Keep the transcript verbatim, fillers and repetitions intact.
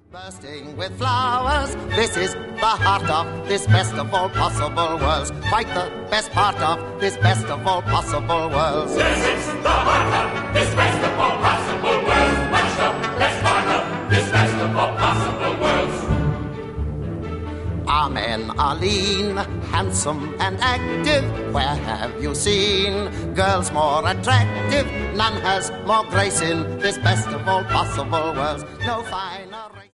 Bursting with flowers, this is the heart of this best of all possible worlds. Quite the best part of this best of all possible worlds. This is the heart of this best of all possible worlds. Much the best part of this best of all possible worlds. Our men are lean, handsome and active. Where have you seen girls more attractive? None has more grace in this best of all possible worlds. No finer race.